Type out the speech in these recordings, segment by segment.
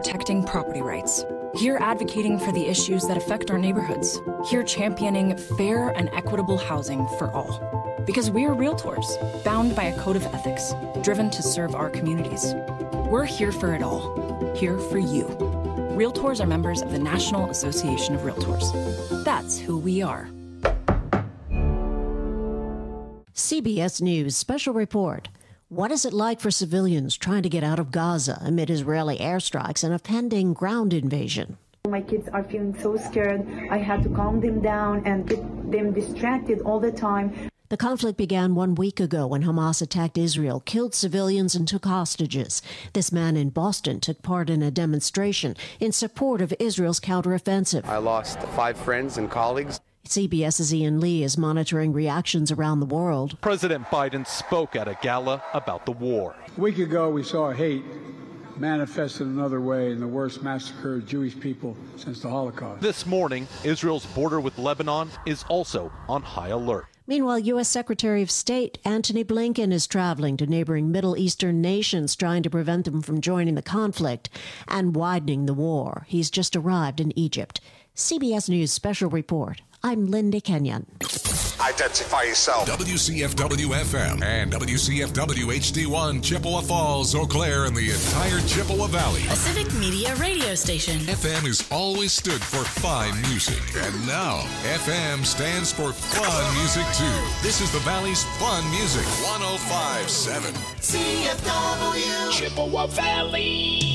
protecting property rights. Here advocating for the issues that affect our neighborhoods. Here championing fair and equitable housing for all. Because we are realtors, bound by a code of ethics, driven to serve our communities. We're here for it all. Here for you. Realtors are members of the National Association of Realtors. That's who we are. CBS News Special Report. What is it like for civilians trying to get out of Gaza amid Israeli airstrikes and a pending ground invasion? My kids are feeling so scared. I had to calm them down and get them distracted all the time. The conflict began 1 week ago when Hamas attacked Israel, killed civilians, and took hostages. This man in Boston took part in a demonstration in support of Israel's counteroffensive. I lost 5 friends and colleagues. CBS's Ian Lee is monitoring reactions around the world. President Biden spoke at a gala about the war. A week ago, we saw hate manifested another way in the worst massacre of Jewish people since the Holocaust. This morning, Israel's border with Lebanon is also on high alert. Meanwhile, U.S. Secretary of State Antony Blinken is traveling to neighboring Middle Eastern nations, trying to prevent them from joining the conflict and widening the war. He's just arrived in Egypt. CBS News Special Report. I'm Linda Kenyon. Identify yourself. WCFW-FM and WCFW-HD1, Chippewa Falls, Eau Claire, and the entire Chippewa Valley. A civic media radio station. FM has always stood for fine music. And now, FM stands for fun music, too. This is the Valley's fun music. 105.7. CFW. Chippewa Valley.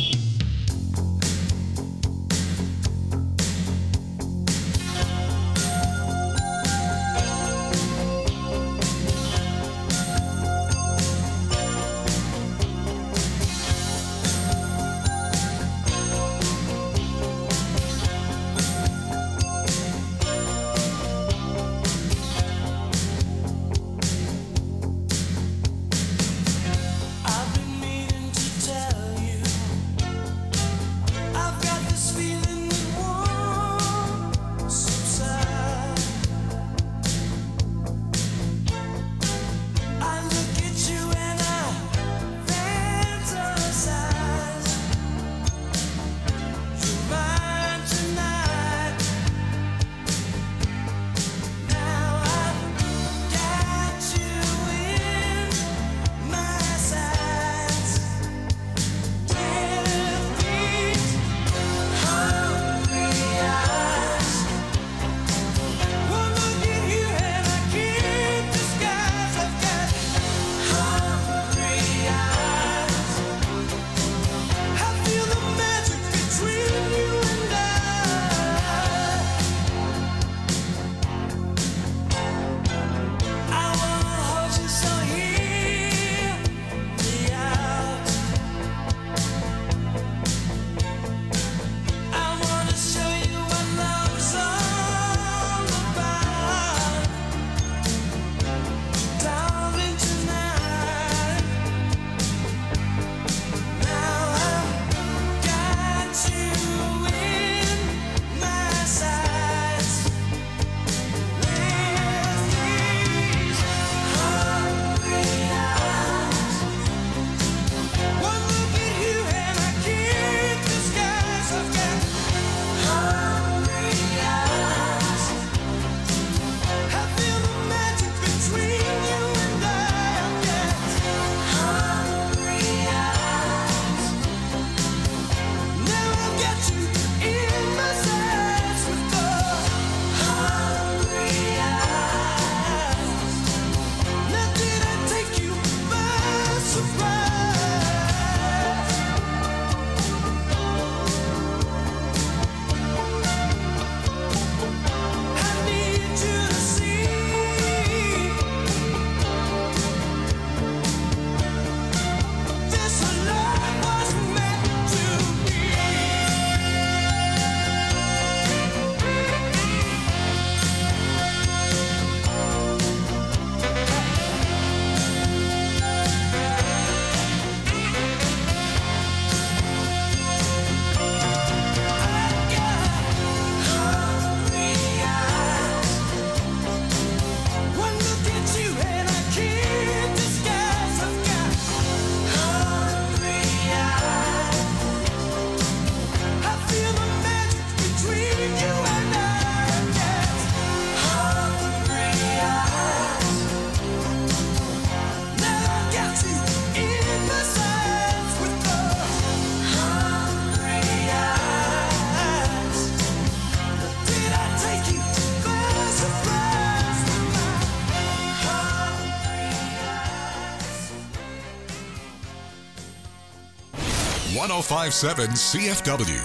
105.7 CFW.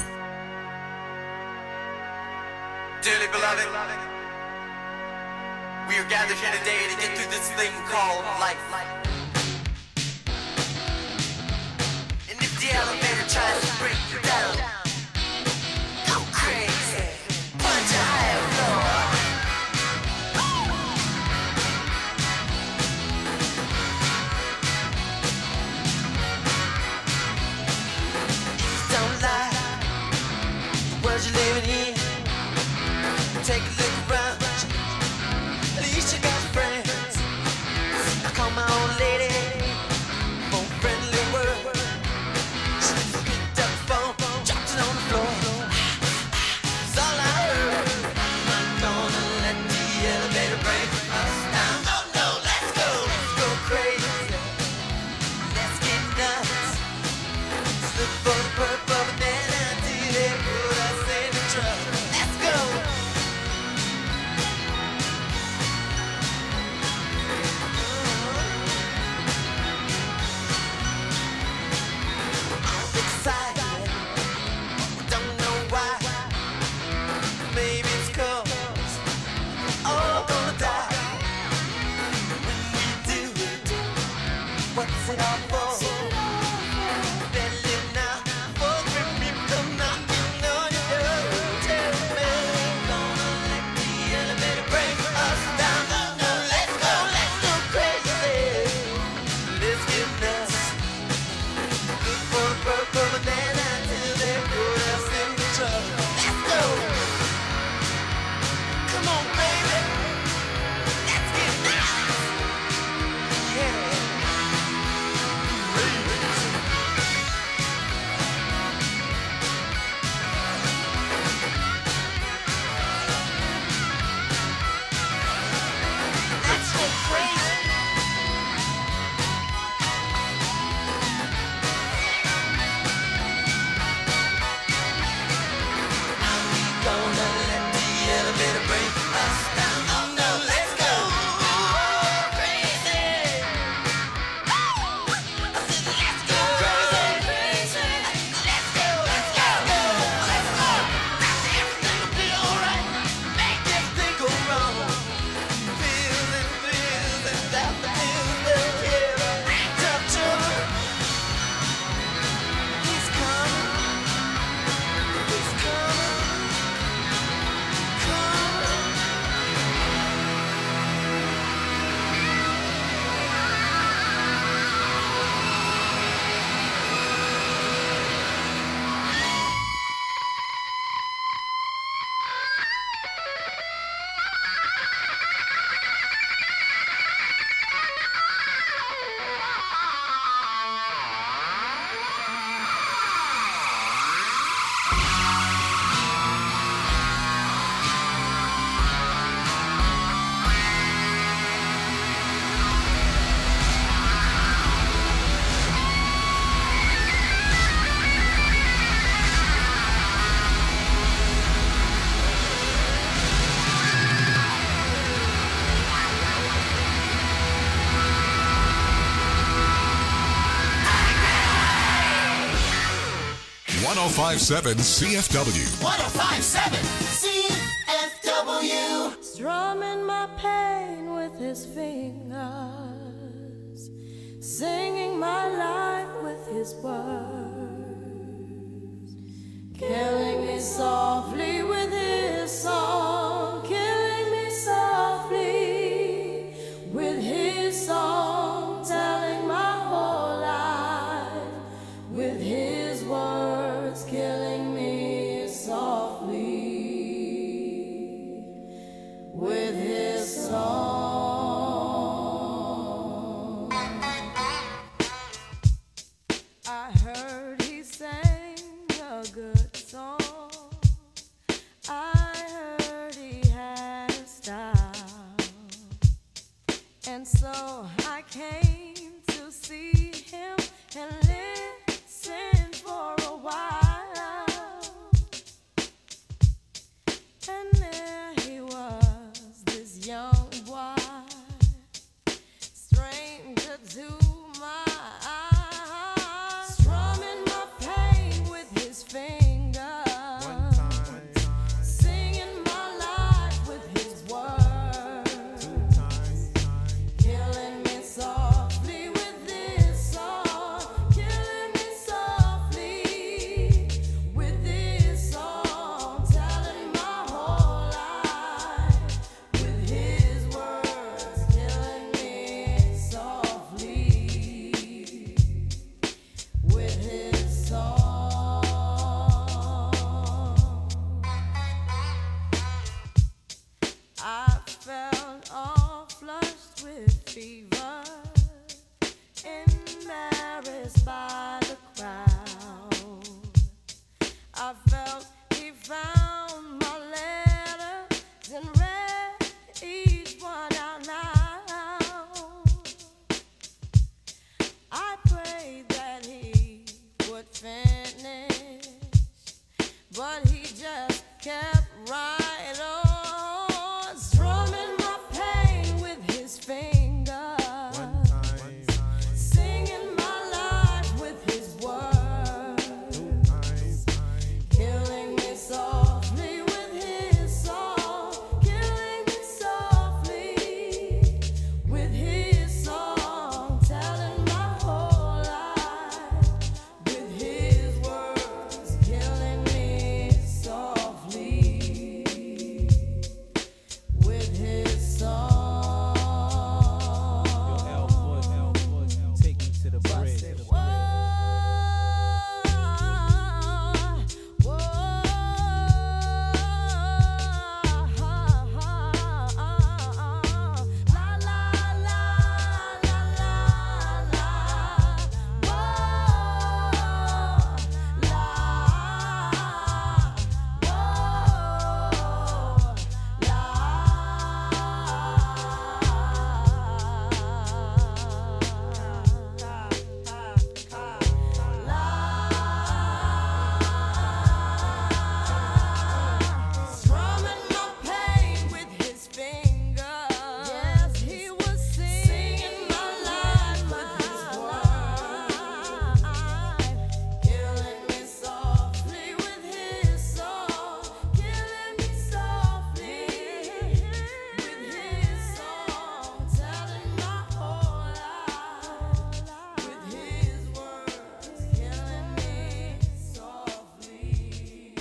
Dearly beloved, we are gathered here today to get through this thing called life. And if the elevator tries to break you down, go crazy, punch a higher floor. Don't lie, the world you're living in. Take a look around, at least you got friends. I call my old lady for a friendly word. She picked up the phone, dropped it on the floor. That's all I heard. I'm not gonna let the elevator break us down. Oh no, let's go crazy. Let's get nuts. Look for the purple banana until they put us in the trouble. Let's go. What's it all for? Better live now, before the grim people come knocking on your door. Tell me, gonna let the elevator break us down. No, let's go crazy. Let's get nuts. Look for the purple banana till they put us in the trouble. Let's go. Come on, baby. Let's get nuts. Yeah. .105.7 CFW. 105.7 CFW. Strumming my pain with his fingers, singing my life with his words, killing me softly with his song, killing me softly with his song, telling my whole life with his words, killing me softly with his song. I heard he sang a good song. I heard he had a style, and so I came to see him and listen for a while. And there he was, this young boy, stranger to my eyes, strumming my pain I felt he found my letters and read each one out loud. I prayed that he would finish, but he just kept right on, strumming my pain with his fingers, singing my life with his words, killing me softly with his song, killing me softly with his song, telling my whole life with his words, killing me softly with his song. Take me to the bridge. Strumming my pain with his fingers. Yes, he was singing my life with his words, killing me softly with his song, killing me softly with his song, telling my whole life with his words, killing me softly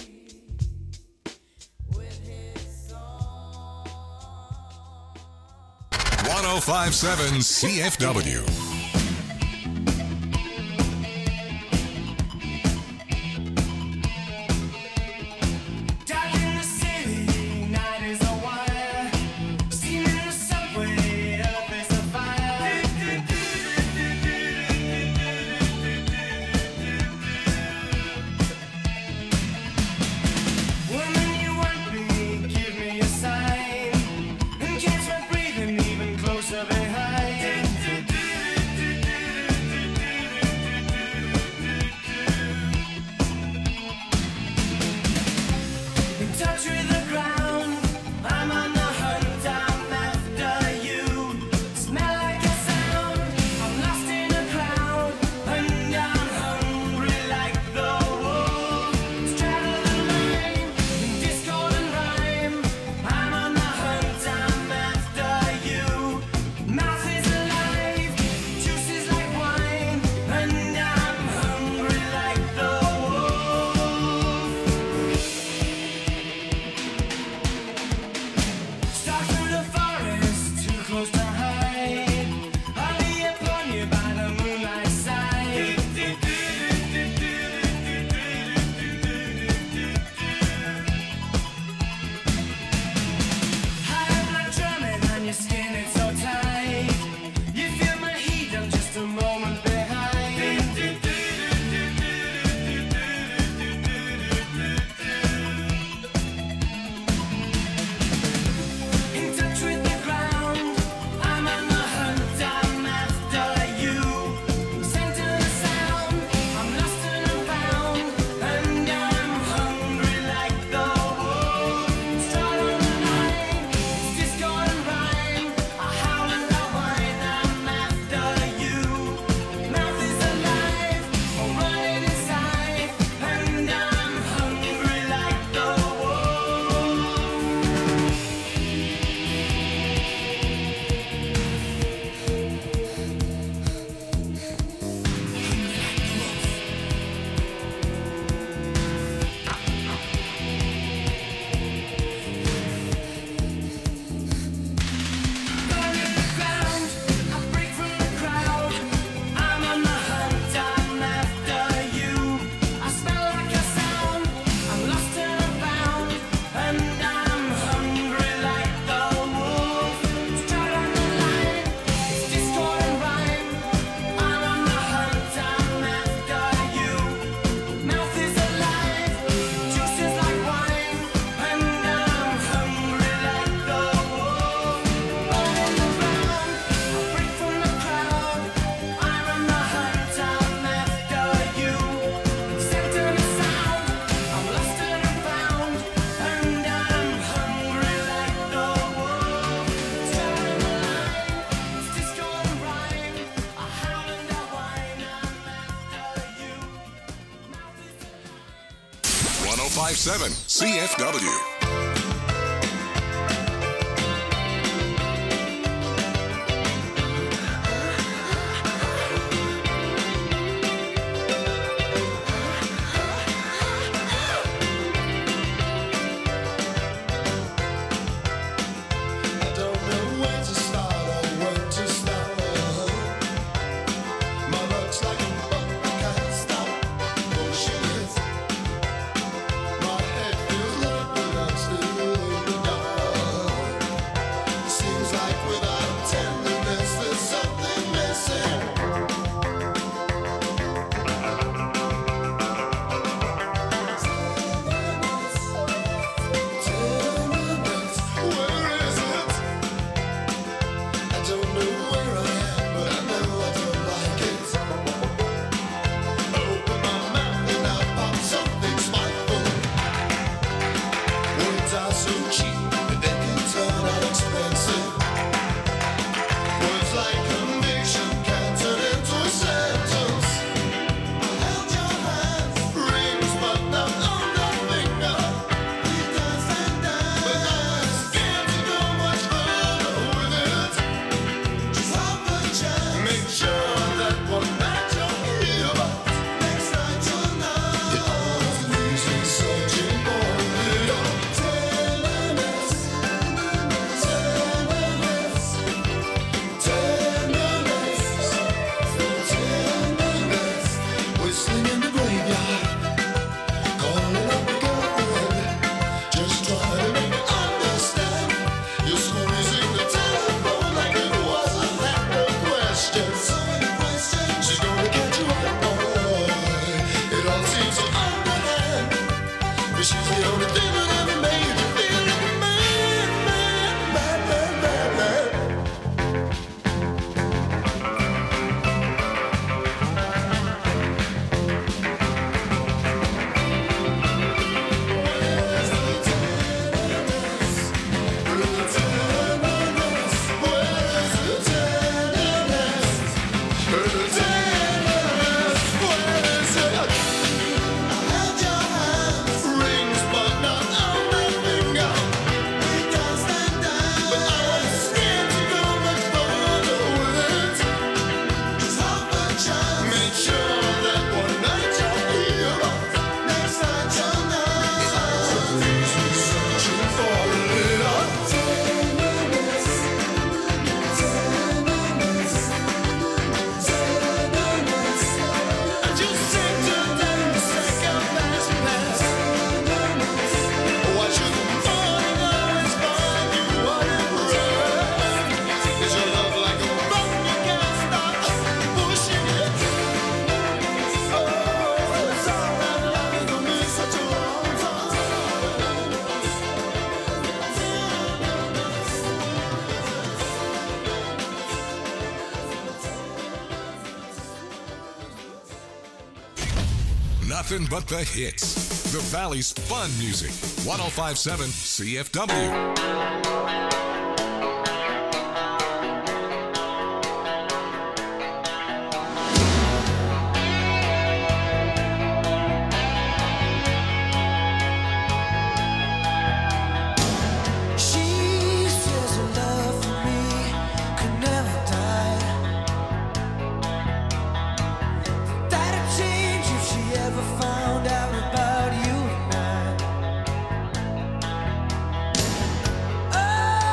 with his song. 1057 CFW. Dark in the city, night is a wire. Steam in the subway, earth is a fire. Woman, you want me, give me a sign. And catch my breathing even closer behind. 1057 CFW. Nothing but the hits. The Valley's fun music. 1057 CFW. Oh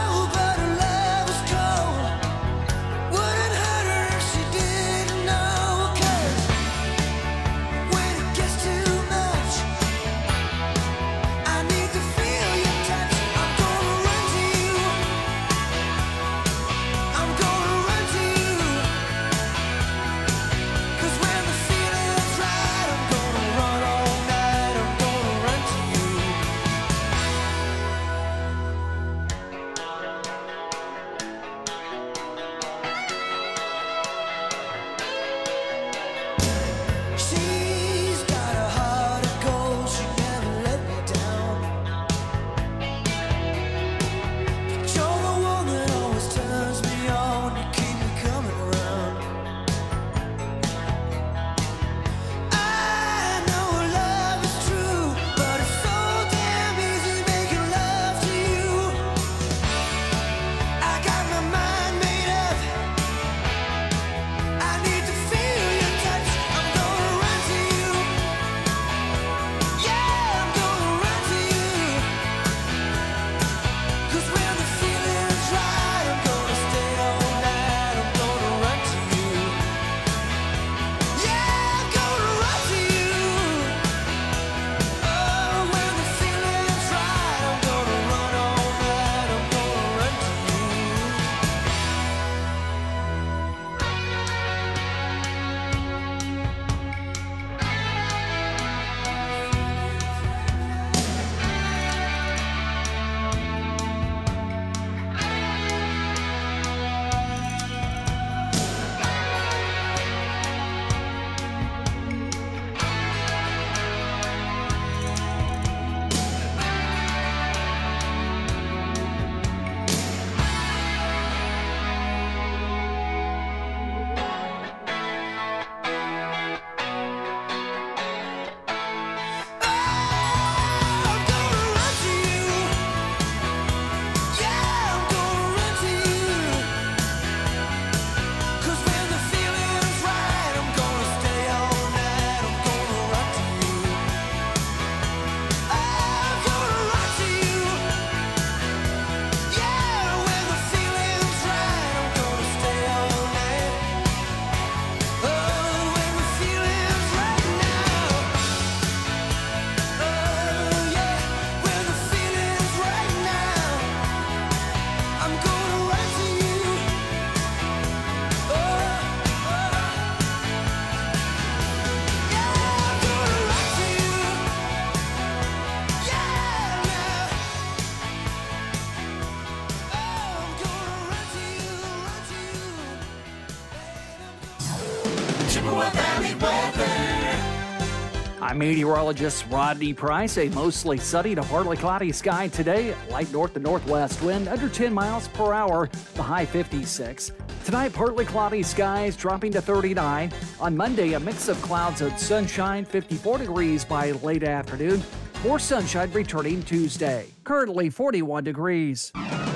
I'm meteorologist Rodney Price. A mostly sunny to partly cloudy sky today. Light north to northwest wind under 10 miles per hour. The high 56. Tonight, partly cloudy skies dropping to 39. On Monday, a mix of clouds and sunshine, 54 degrees by late afternoon. More sunshine returning Tuesday. Currently 41 degrees.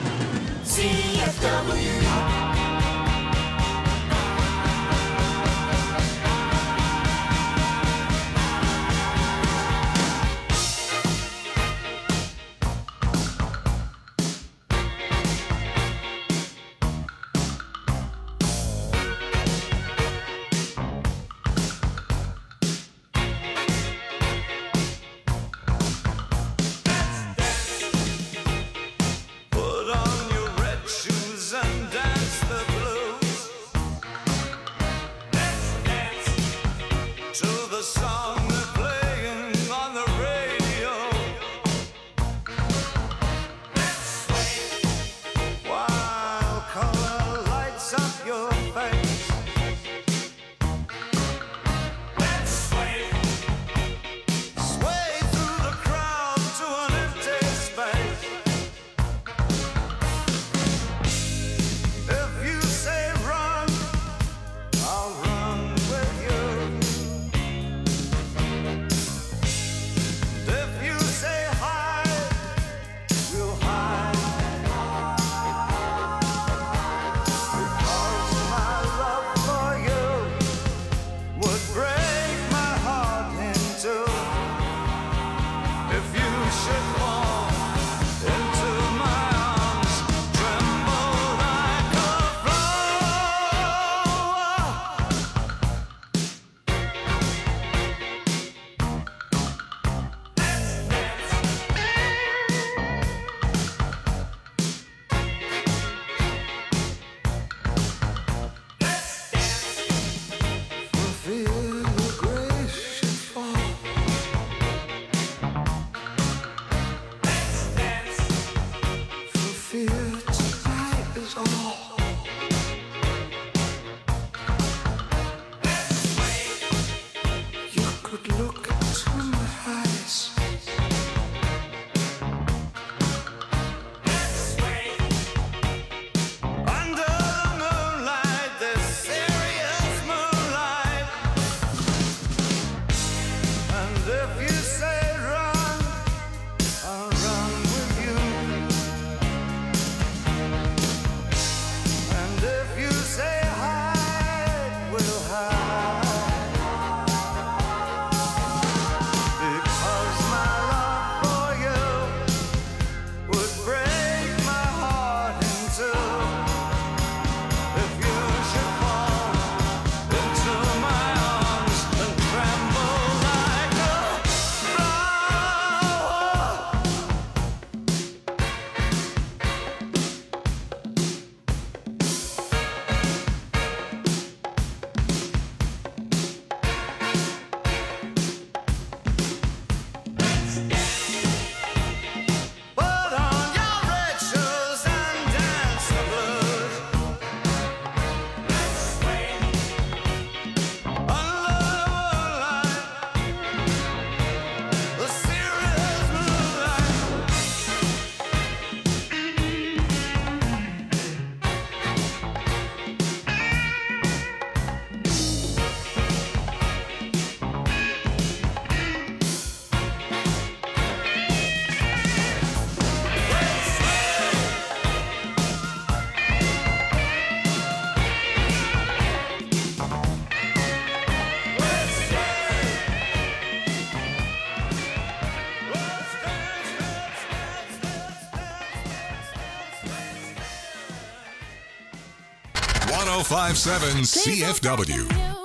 CFW. .057 CFW.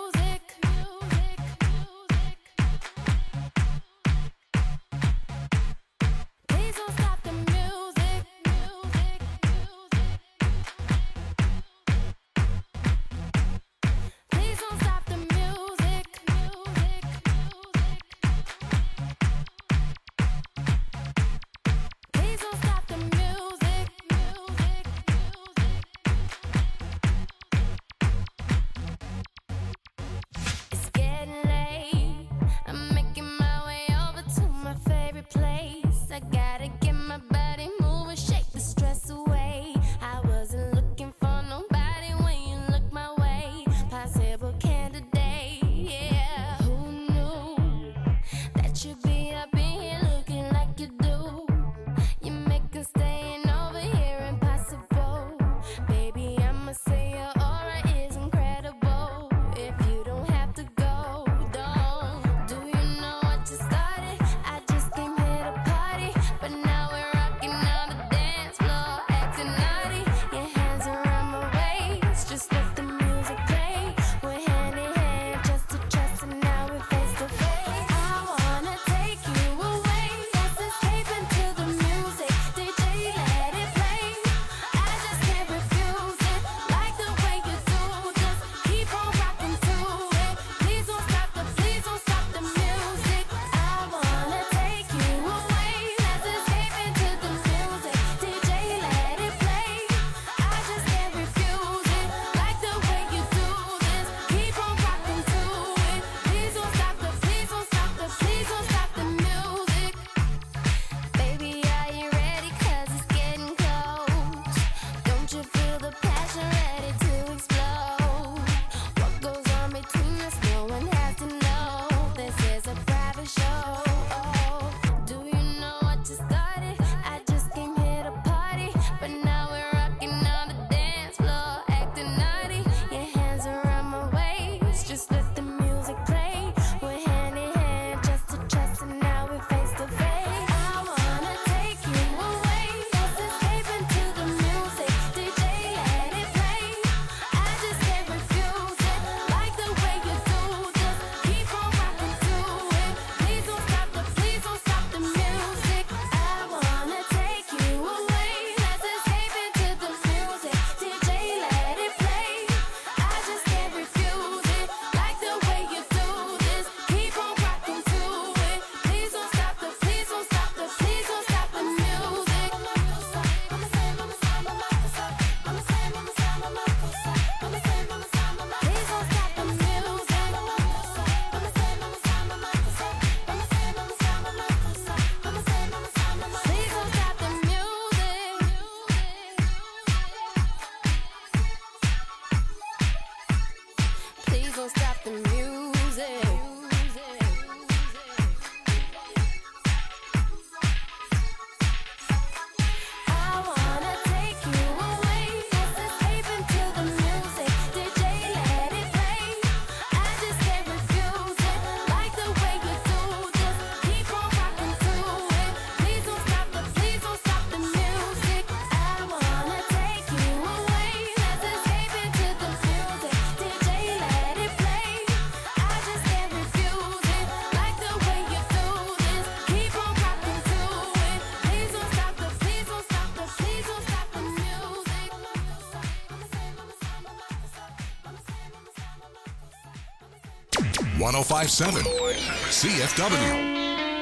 1057 CFW.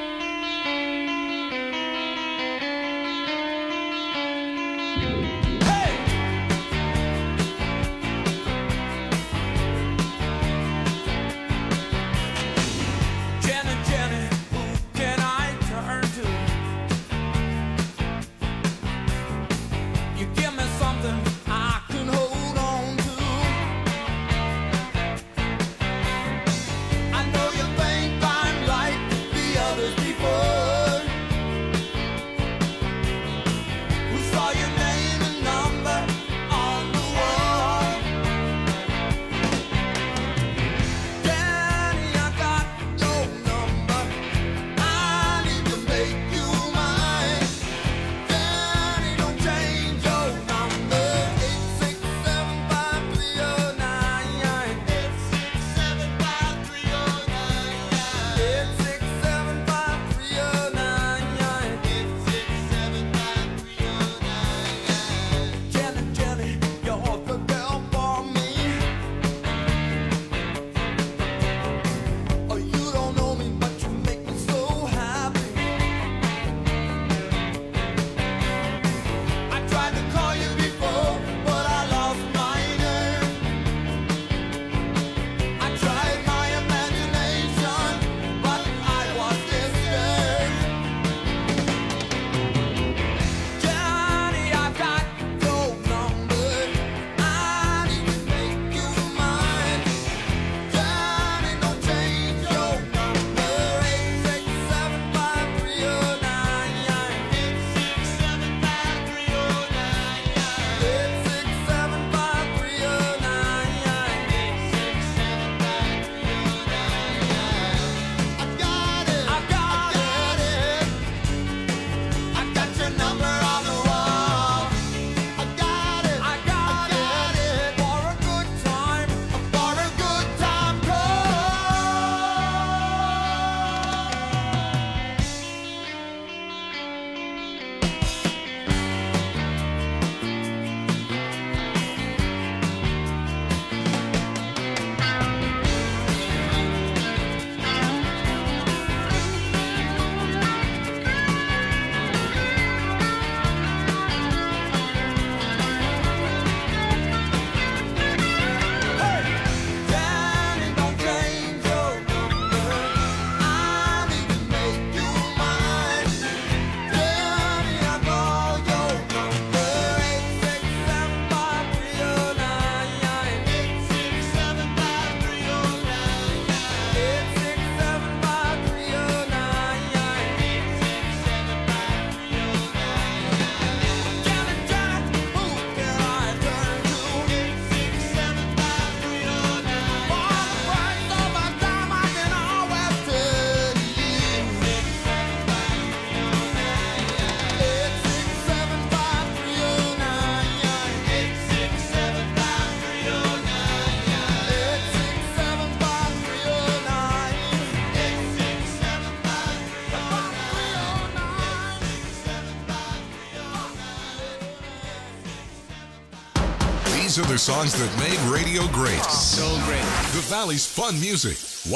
These are the songs that made radio great. So great. The Valley's fun music.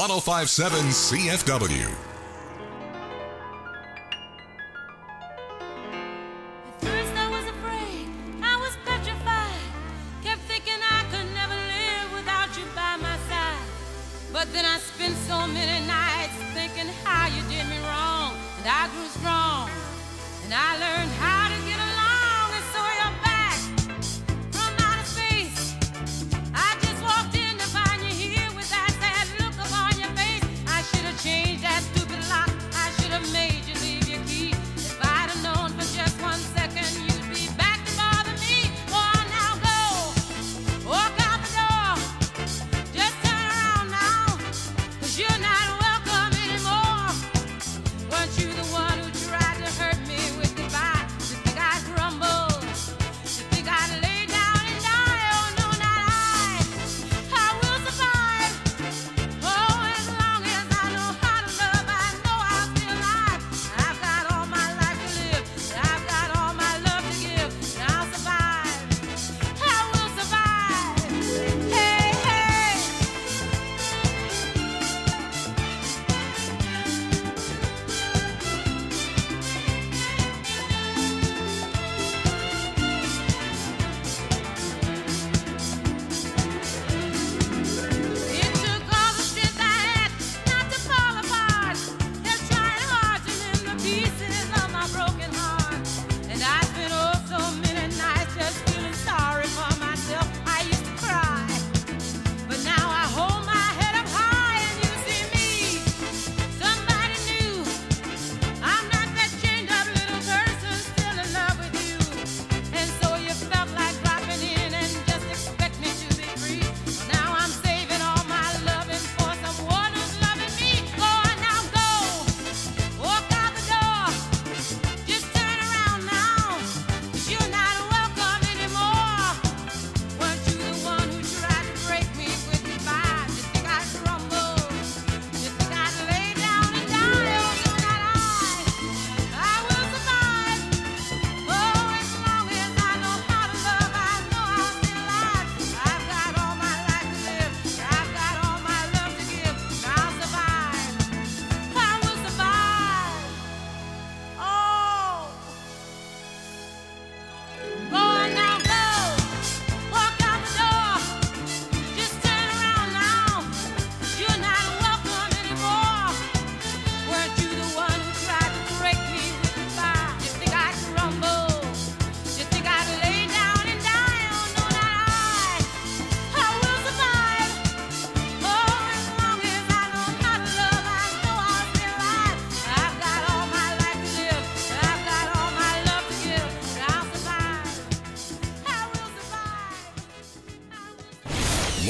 1057 CFW. But then I spent so many nights thinking how you did me wrong. And I grew strong. And I learned how to get along. And so you're back from outer space. I just walked in to find you here with that sad look upon your face. I should have changed that stupid lock. I should have made you leave your key. If I'd have known for just 1 second you'd be back to bother me. Oh, now go. Walk out the door. Just turn around now. 'Cause you're not welcome anymore. Weren't you the one who tried to hurt me with goodbye?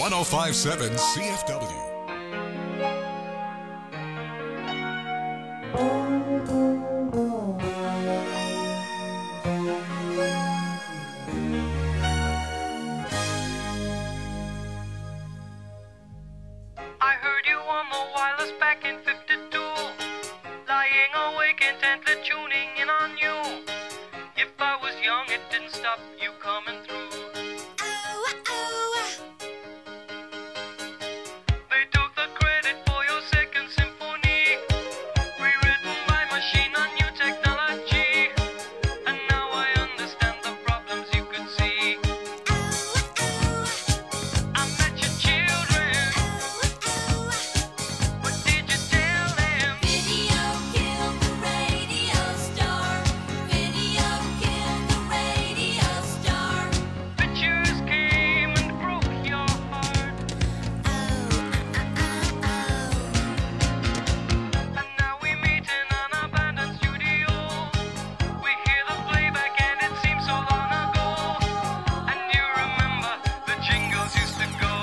105.7 CFW. I heard you on the wireless back in 52, lying awake intently tuning in on you. If I was young, it didn't stop you coming through. They took the credit for your second symphony, rewritten by machine on new technology. And now I understand the problems you could see. I met your children. What did you tell them? Video killed the radio star. Video killed the radio star. Pictures came and broke your heart. And now we meet in an abandoned studio. We hear the playback and it seems so long ago. And you remember the jingles used to go.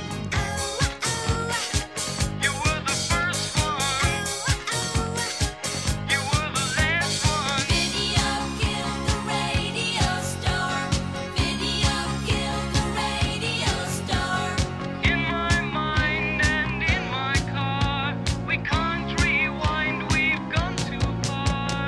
You were the first one. You were the last one. Video killed the radio star. Video killed the radio star. In my mind and in my car, we can't rewind, we've gone too far.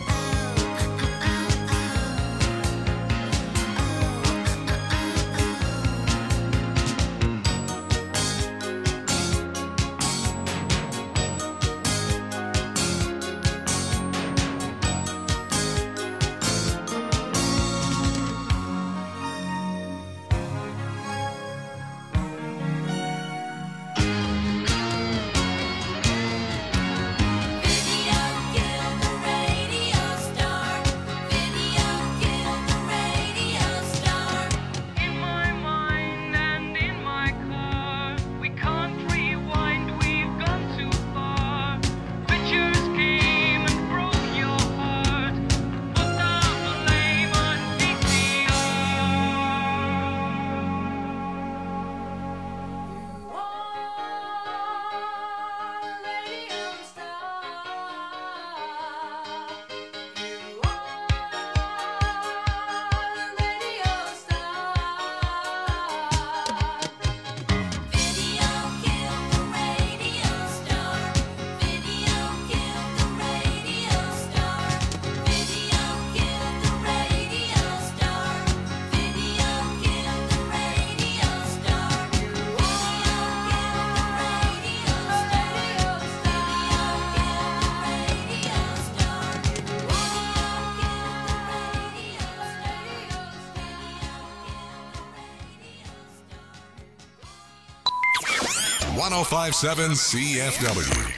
105.7 CFW.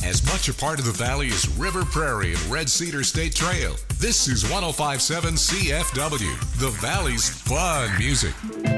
as much a part of the valley as River Prairie and Red Cedar State Trail. This is 105.7 CFW, the Valley's fun music.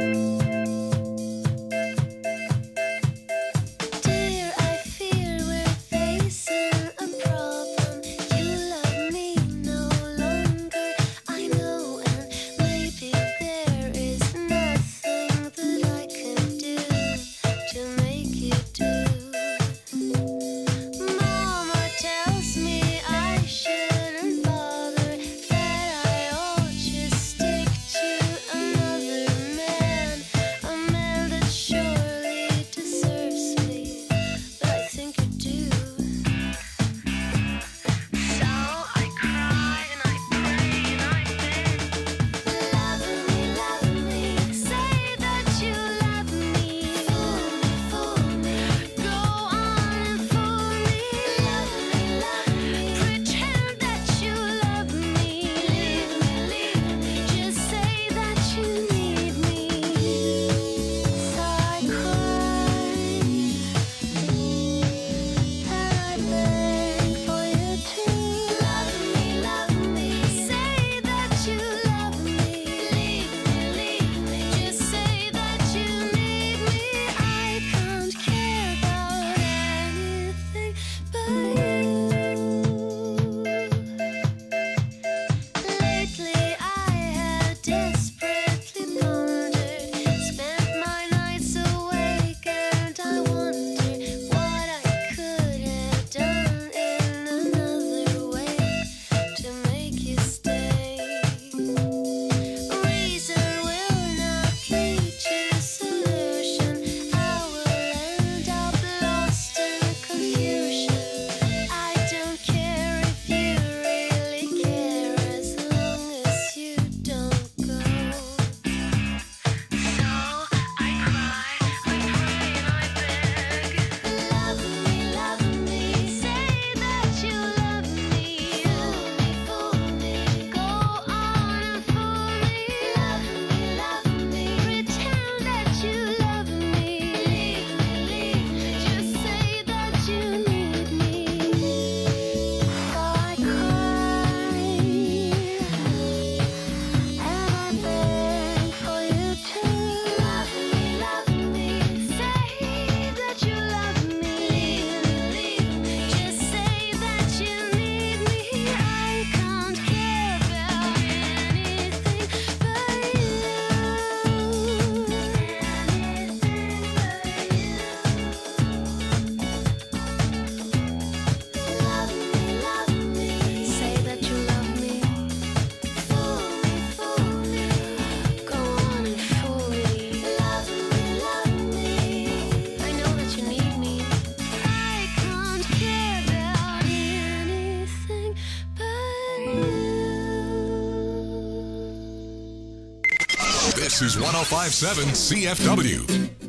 This is 105.7 CFW.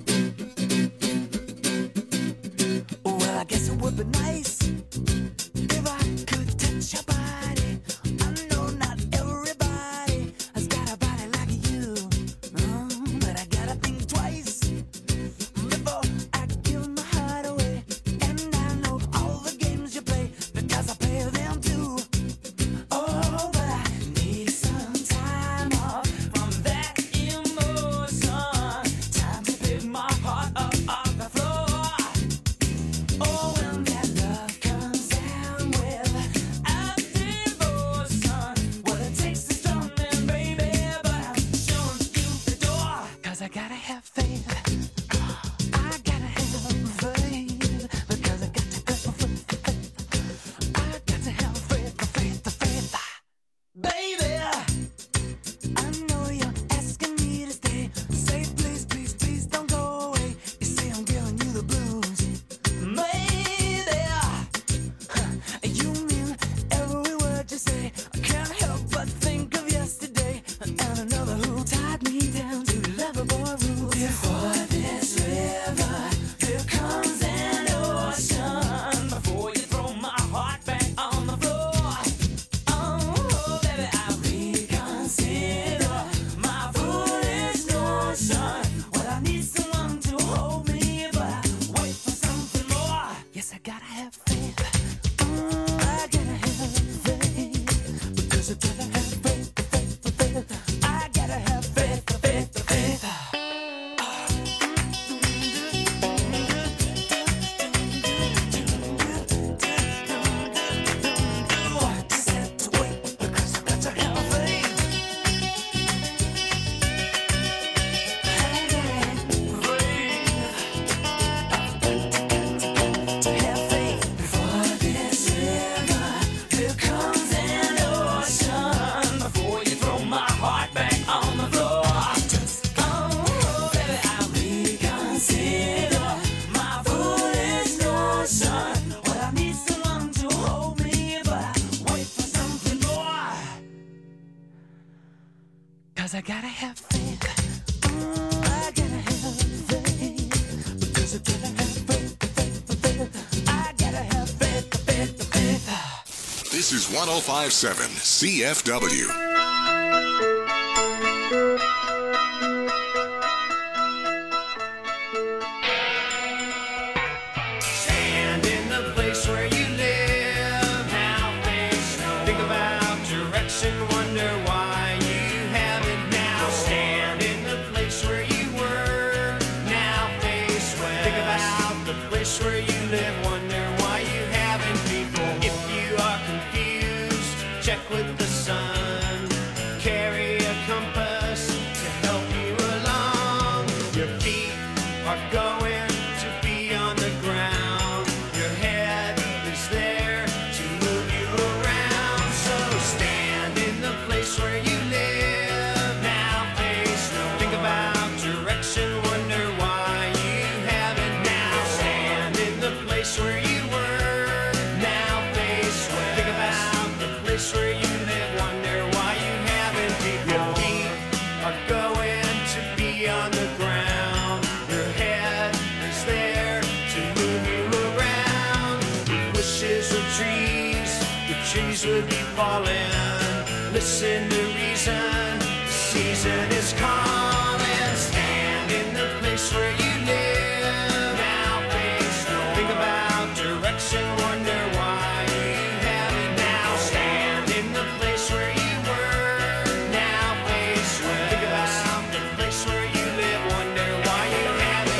Well, I guess it would be nice if I could touch your body. I know not everybody has got a body like you, but I gotta think twice before I give my heart away. And I know all the games you play because I play them too. Oh, but I need some time off from that emotion. Time to pick 'cause I gotta have faith. I gotta have faith. Because I gotta have faith. I gotta have faith. This is 105.7 CFW. Stand in the place where you live. Now face no. Think about direction. Wonder why you haven't now. Stand in the place where you were. Now face west. Think about the place where you live. Wonder why you haven't people. If you are confused, check with the sun. Carry a compass to help you along. Your feet are going to be on the ground. Your head is there to move you around. So stand in the place where you live. Now face no. Think about direction. Wonder why you haven't now. Stand in the place where you were. Now face west. Think about the place where you live. Wonder why you haven't. Your feet are going to be on the ground. Your head is there to move you around. If wishes were trees, the trees would be falling. Listen to reason, the season is calling. Stand in the place where you live. Now face no. Think about direction. Wonder why you haven't now. Stand in the place where you were. Now face west. Think about the place where you live. Wonder why you haven't.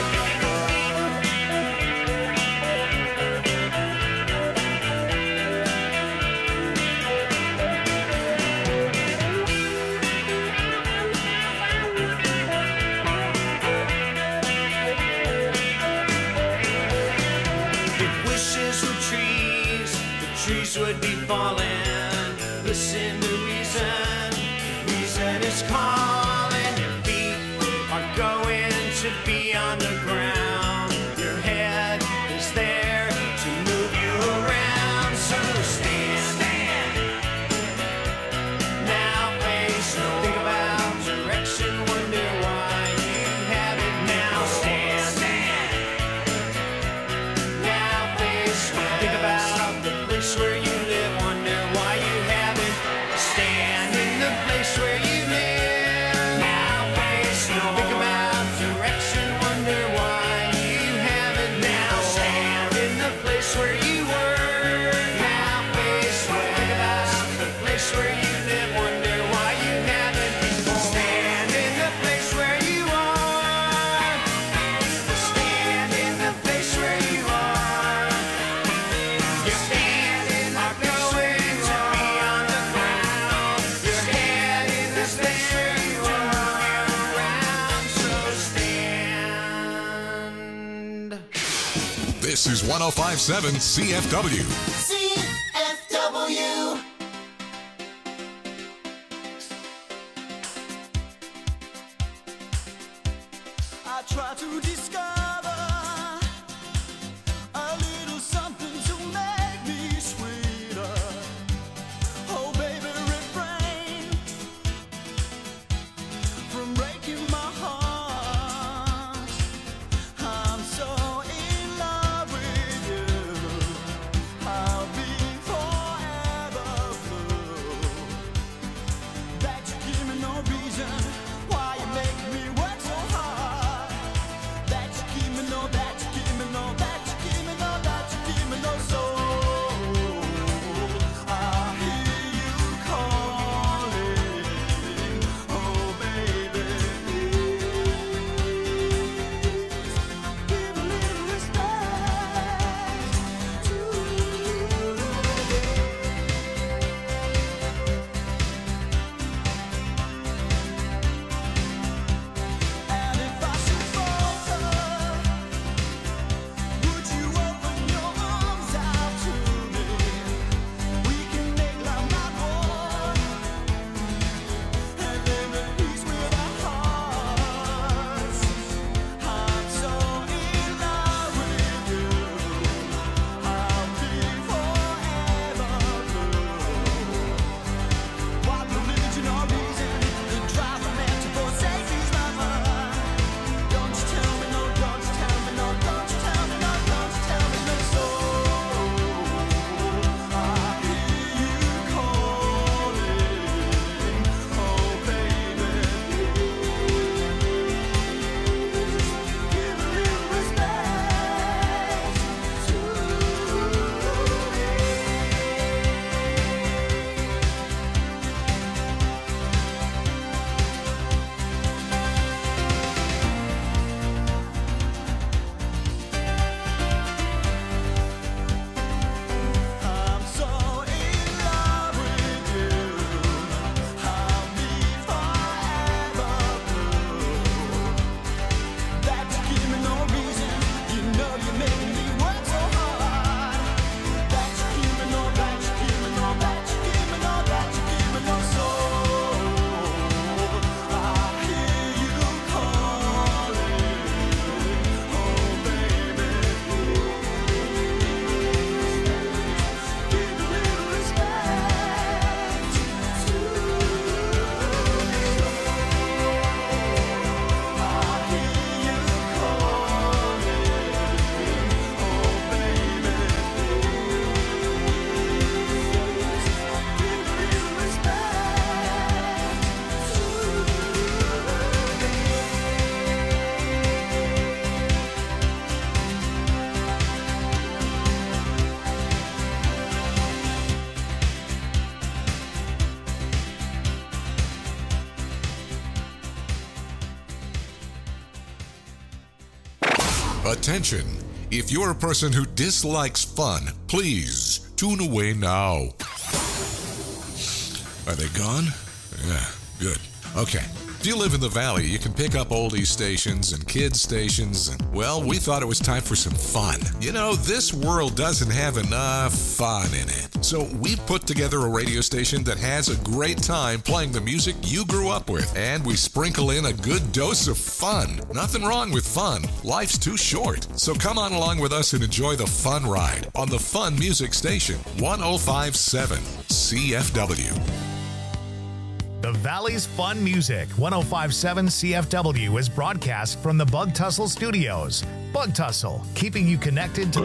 If wishes were trees, the trees would be falling. Listen to reason, reason is calling. Your feet are going to be on the ground. Your head is there to move you around. So stand. Now face no. Think about direction. Wonder why you haven't now. Stand. Now face west. Think about the place where you live. Wonder why you haven't. Stand in the place where you live. Now face no. Think about direction. Wonder why you haven't now. Stand in the place where you were. Now face west. Think about the place where you live. Wonder why you haven't before. Stand in the place where you are. Stand in the place where you are. Your feet are going to be on the ground. Your head is there to move you around. So stand. This is 105.7 CFW. CFW. I try to discover a little something to make me sweeter. Oh, baby, refrain from breaking my heart. I'm so in love with you. I'll be forever blue. That you give me no reason why you make me work so hard. That you Attention! If you're a person who dislikes fun, please tune away now. Are they gone? Yeah, good. Okay. If you live in the Valley, you can pick up oldie stations and kids stations, and, well, we thought it was time for some fun. You know, this world doesn't have enough fun in it. So we put together a radio station that has a great time playing the music you grew up with, and we sprinkle in a good dose of fun. Nothing wrong with fun. Life's too short. So come on along with us and enjoy the fun ride on the Fun Music Station, 105.7 CFW. The Valley's Fun Music, 105.7 CFW, is broadcast from the Bug Tussle Studios. Bug Tussle, keeping you connected to